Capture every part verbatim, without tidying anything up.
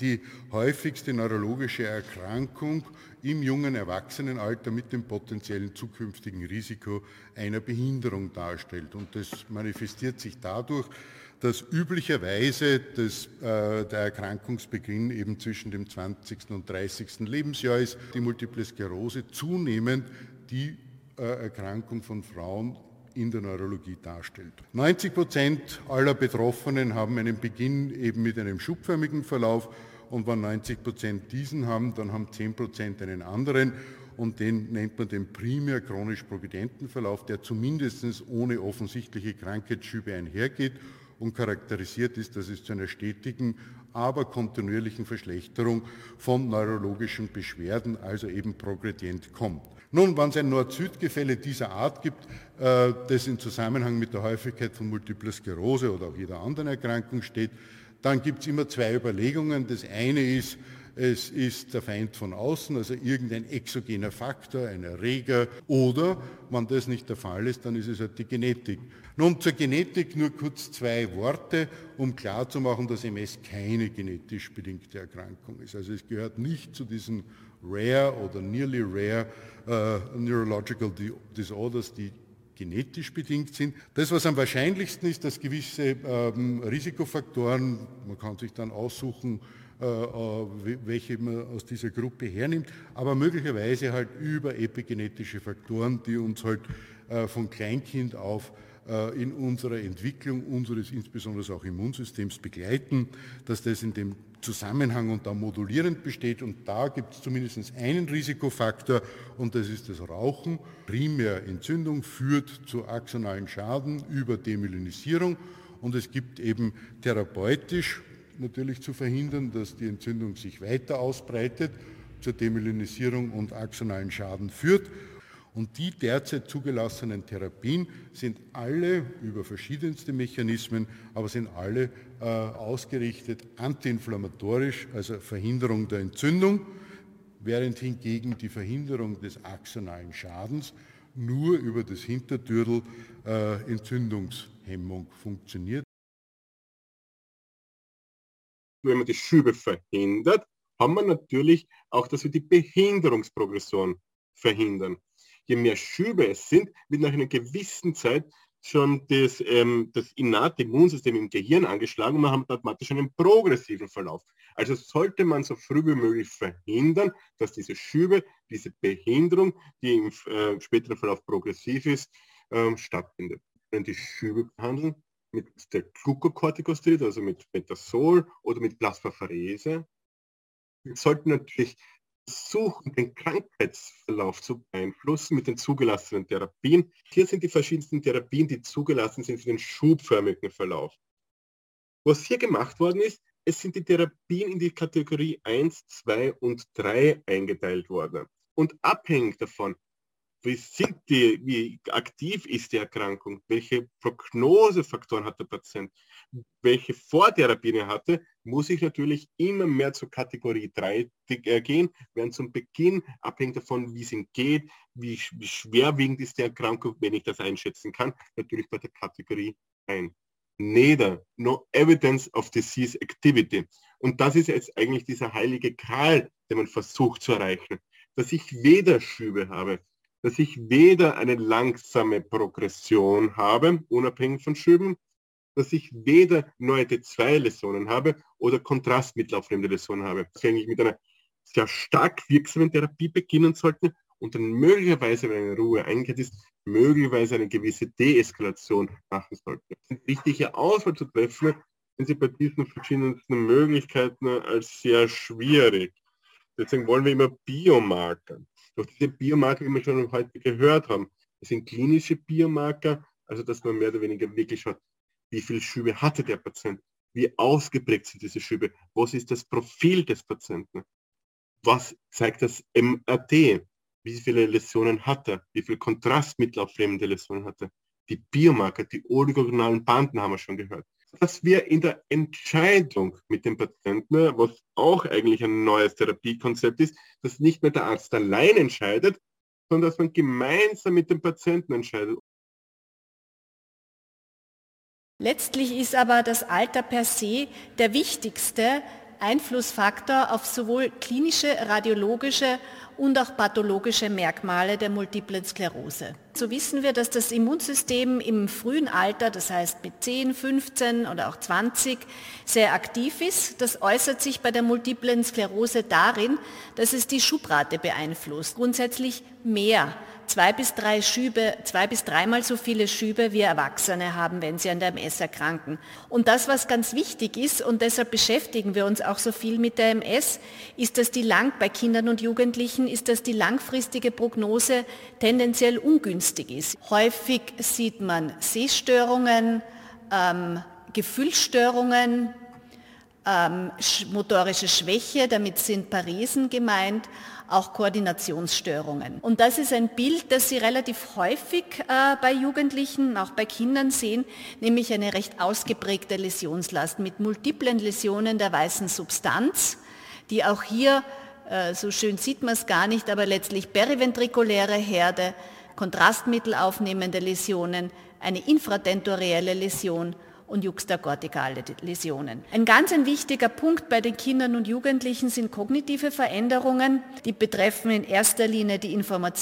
die häufigste neurologische Erkrankung im jungen Erwachsenenalter mit dem potenziellen zukünftigen Risiko einer Behinderung darstellt. Und das manifestiert sich dadurch, dass üblicherweise das, äh, der Erkrankungsbeginn eben zwischen dem zwanzigsten und dreißigsten Lebensjahr ist. Die Multiple Sklerose zunehmend die äh, Erkrankung von Frauen in der Neurologie darstellt. neunzig Prozent aller Betroffenen haben einen Beginn eben mit einem schubförmigen Verlauf, und wenn neunzig Prozent diesen haben, dann haben zehn Prozent einen anderen, und den nennt man den primär chronisch progredienten Verlauf, der zumindest ohne offensichtliche Krankheitsschübe einhergeht und charakterisiert ist, dass es zu einer stetigen, aber kontinuierlichen Verschlechterung von neurologischen Beschwerden, also eben progredient, kommt. Nun, wenn es ein Nord-Süd-Gefälle dieser Art gibt, äh, das in Zusammenhang mit der Häufigkeit von Multipler Sklerose oder auch jeder anderen Erkrankung steht, dann gibt es immer zwei Überlegungen. Das eine ist, es ist der Feind von außen, also irgendein exogener Faktor, ein Erreger, oder, wenn das nicht der Fall ist, dann ist es halt die Genetik. Nun, zur Genetik nur kurz zwei Worte, um klarzumachen, dass M S keine genetisch bedingte Erkrankung ist. Also es gehört nicht zu diesen rare oder nearly rare uh, neurological disorders, die genetisch bedingt sind. Das, was am wahrscheinlichsten ist, dass gewisse ähm, Risikofaktoren, man kann sich dann aussuchen, äh, welche man aus dieser Gruppe hernimmt, aber möglicherweise halt über epigenetische Faktoren, die uns halt äh, von Kleinkind auf äh, in unserer Entwicklung unseres insbesondere auch Immunsystems begleiten, dass das in dem Zusammenhang und da modulierend besteht, und da gibt es zumindest einen Risikofaktor, und das ist das Rauchen. Primär Entzündung führt zu axonalen Schaden über Demyelinisierung, und es gibt eben therapeutisch natürlich zu verhindern, dass die Entzündung sich weiter ausbreitet, zur Demyelinisierung und axonalen Schaden führt. Und die derzeit zugelassenen Therapien sind alle über verschiedenste Mechanismen, aber sind alle äh, ausgerichtet antiinflammatorisch, also Verhinderung der Entzündung, während hingegen die Verhinderung des axonalen Schadens nur über das Hintertürtel äh, Entzündungshemmung funktioniert. Wenn man die Schübe verhindert, haben wir natürlich auch, dass wir die Behinderungsprogression verhindern. Je mehr Schübe es sind, wird nach einer gewissen Zeit schon das, ähm, das innate Immunsystem im Gehirn angeschlagen und man hat automatisch einen progressiven Verlauf. Also sollte man so früh wie möglich verhindern, dass diese Schübe, diese Behinderung, die im äh, späteren Verlauf progressiv ist, ähm, stattfindet. Wir können die Schübe behandeln mit der Glucocorticosteroid, also mit Betasol oder mit Plasmapherese. Wir sollten natürlich versuchen, den Krankheitsverlauf zu beeinflussen mit den zugelassenen Therapien. Hier sind die verschiedensten Therapien, die zugelassen sind für den schubförmigen Verlauf. Was hier gemacht worden ist, es sind die Therapien in die Kategorie eins, zwei und drei eingeteilt worden. Und abhängig davon, wie, sind die, wie aktiv ist die Erkrankung, welche Prognosefaktoren hat der Patient, welche Vortherapien er hatte, muss ich natürlich immer mehr zur Kategorie drei gehen, während zum Beginn, abhängig davon, wie es ihm geht, wie, wie schwerwiegend ist die Erkrankung, wenn ich das einschätzen kann, natürlich bei der Kategorie eins. Neither, no evidence of disease activity. Und das ist jetzt eigentlich dieser heilige Gral, den man versucht zu erreichen, dass ich weder Schübe habe, dass ich weder eine langsame Progression habe, unabhängig von Schüben, dass ich weder neue T zwei Läsionen habe oder kontrastmittelaufnehmende Läsionen habe. Dass wir eigentlich mit einer sehr stark wirksamen Therapie beginnen sollten und dann möglicherweise, wenn eine Ruhe eingekehrt ist, möglicherweise eine gewisse Deeskalation machen sollten. Die richtige Auswahl zu treffen, sind Sie bei diesen verschiedenen Möglichkeiten als sehr schwierig. Deswegen wollen wir immer Biomarker. Doch diese Biomarker, die wir schon heute gehört haben, das sind klinische Biomarker, also dass man mehr oder weniger wirklich schaut, wie viel Schübe hatte der Patient, wie ausgeprägt sind diese Schübe, was ist das Profil des Patienten, was zeigt das M R T, wie viele Läsionen hat er, wie viel kontrastmittelaufnehmende Läsionen hat er, die Biomarker, die oligogonalen Banden haben wir schon gehört. Dass wir in der Entscheidung mit dem Patienten, was auch eigentlich ein neues Therapiekonzept ist, dass nicht mehr der Arzt allein entscheidet, sondern dass man gemeinsam mit dem Patienten entscheidet. Letztlich ist aber das Alter per se der wichtigste Einflussfaktor auf sowohl klinische, radiologische und auch pathologische Merkmale der multiplen Sklerose. So wissen wir, dass das Immunsystem im frühen Alter, das heißt mit zehn, fünfzehn oder auch zwanzig, sehr aktiv ist. Das äußert sich bei der multiplen Sklerose darin, dass es die Schubrate beeinflusst. Grundsätzlich mehr. Zwei bis drei Schübe, zwei bis dreimal so viele Schübe wie Erwachsene haben, wenn sie an der M S erkranken. Und das, was ganz wichtig ist, und deshalb beschäftigen wir uns auch so viel mit der M S, ist, dass die lang, bei Kindern und Jugendlichen, ist, dass die langfristige Prognose tendenziell ungünstig ist. Häufig sieht man Sehstörungen, ähm, Gefühlsstörungen, ähm, motorische Schwäche, damit sind Paresen gemeint, auch Koordinationsstörungen. Und das ist ein Bild, das Sie relativ häufig äh, bei Jugendlichen, auch bei Kindern sehen, nämlich eine recht ausgeprägte Läsionslast mit multiplen Läsionen der weißen Substanz, die auch hier, äh, so schön sieht man es gar nicht, aber letztlich periventrikuläre Herde, Kontrastmittel aufnehmende Läsionen, eine infratentorielle Läsion und juxtakortikale Läsionen. Ein ganz ein wichtiger Punkt bei den Kindern und Jugendlichen sind kognitive Veränderungen, die betreffen in erster Linie die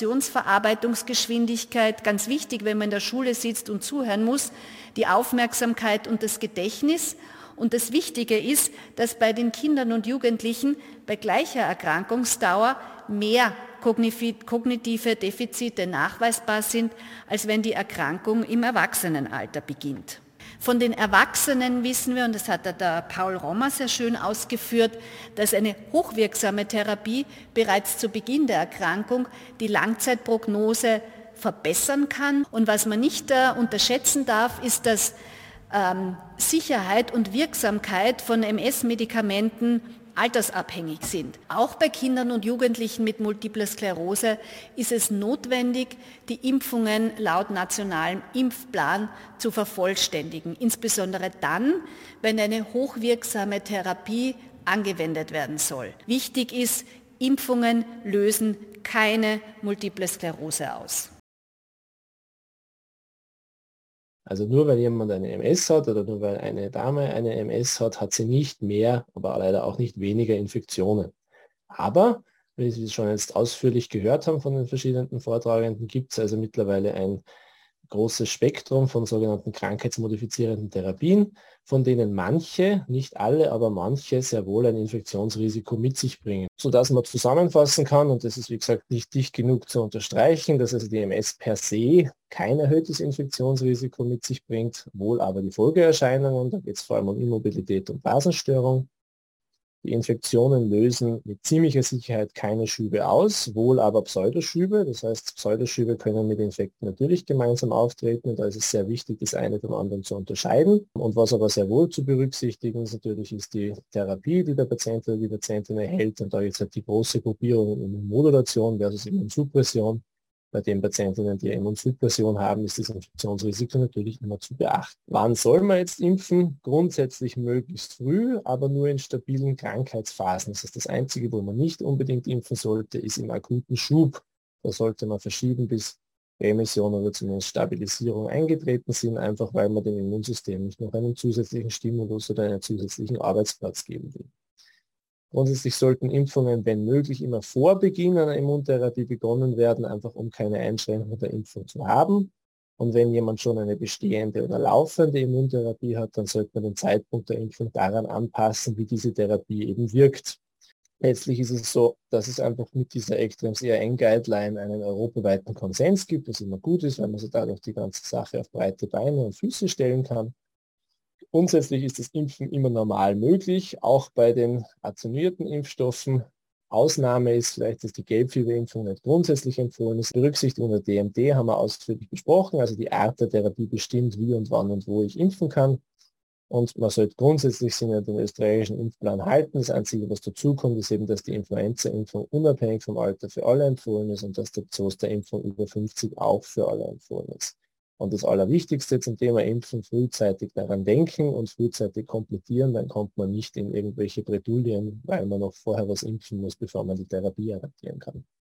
Informationsverarbeitungsgeschwindigkeit. Ganz wichtig, wenn man in der Schule sitzt und zuhören muss, die Aufmerksamkeit und das Gedächtnis. Und das Wichtige ist, dass bei den Kindern und Jugendlichen bei gleicher Erkrankungsdauer mehr kognitive Defizite nachweisbar sind, als wenn die Erkrankung im Erwachsenenalter beginnt. Von den Erwachsenen wissen wir, und das hat der Paul Rommer sehr schön ausgeführt, dass eine hochwirksame Therapie bereits zu Beginn der Erkrankung die Langzeitprognose verbessern kann. Und was man nicht äh, unterschätzen darf, ist, dass ähm, Sicherheit und Wirksamkeit von M S-Medikamenten altersabhängig sind. Auch bei Kindern und Jugendlichen mit Multipler Sklerose ist es notwendig, die Impfungen laut nationalem Impfplan zu vervollständigen, insbesondere dann, wenn eine hochwirksame Therapie angewendet werden soll. Wichtig ist, Impfungen lösen keine Multiple Sklerose aus. Also nur weil jemand eine M S hat oder nur weil eine Dame eine M S hat, hat sie nicht mehr, aber leider auch nicht weniger Infektionen. Aber, wie Sie schon jetzt ausführlich gehört haben von den verschiedenen Vortragenden, gibt es also mittlerweile ein großes Spektrum von sogenannten krankheitsmodifizierenden Therapien, von denen manche, nicht alle, aber manche sehr wohl ein Infektionsrisiko mit sich bringen. Sodass man zusammenfassen kann, und das ist wie gesagt nicht dicht genug zu unterstreichen, dass also die M S per se kein erhöhtes Infektionsrisiko mit sich bringt, wohl aber die Folgeerscheinungen, da geht es vor allem um Immobilität und Blasenstörung. Die Infektionen lösen mit ziemlicher Sicherheit keine Schübe aus, wohl aber Pseudoschübe. Das heißt, Pseudoschübe können mit Infekten natürlich gemeinsam auftreten und da ist es sehr wichtig, das eine vom anderen zu unterscheiden. Und was aber sehr wohl zu berücksichtigen ist natürlich, ist die Therapie, die der Patient oder die Patientin erhält. Und da jetzt halt die große Gruppierung Immunmodulation versus Immunsuppression. Bei den Patientinnen, die Immunsuppression haben, ist das Infektionsrisiko natürlich immer zu beachten. Wann soll man jetzt impfen? Grundsätzlich möglichst früh, aber nur in stabilen Krankheitsphasen. Das heißt, das Einzige, wo man nicht unbedingt impfen sollte, ist im akuten Schub. Da sollte man verschieben, bis Remission oder zumindest Stabilisierung eingetreten sind, einfach weil man dem Immunsystem nicht noch einen zusätzlichen Stimulus oder einen zusätzlichen Arbeitsplatz geben will. Grundsätzlich sollten Impfungen, wenn möglich, immer vor Beginn einer Immuntherapie begonnen werden, einfach um keine Einschränkung der Impfung zu haben. Und wenn jemand schon eine bestehende oder laufende Immuntherapie hat, dann sollte man den Zeitpunkt der Impfung daran anpassen, wie diese Therapie eben wirkt. Letztlich ist es so, dass es einfach mit dieser Extrems E R N-Guideline einen europaweiten Konsens gibt, was immer gut ist, weil man so dadurch die ganze Sache auf breite Beine und Füße stellen kann. Grundsätzlich ist das Impfen immer normal möglich, auch bei den attenuierten Impfstoffen. Ausnahme ist vielleicht, dass die Gelbfieberimpfung nicht grundsätzlich empfohlen ist. Berücksichtigung der D M D haben wir ausführlich besprochen, also die Art der Therapie bestimmt, wie und wann und wo ich impfen kann. Und man sollte grundsätzlich sich an den österreichischen Impfplan halten. Das Einzige, was dazukommt, ist eben, dass die Influenza-Impfung unabhängig vom Alter für alle empfohlen ist und dass der Zoster Impfung über fünfzig auch für alle empfohlen ist. Und das Allerwichtigste zum Thema Impfen, frühzeitig daran denken und frühzeitig komplettieren, dann kommt man nicht in irgendwelche Bredouillen, weil man noch vorher was impfen muss, bevor man die Therapie adaptieren kann.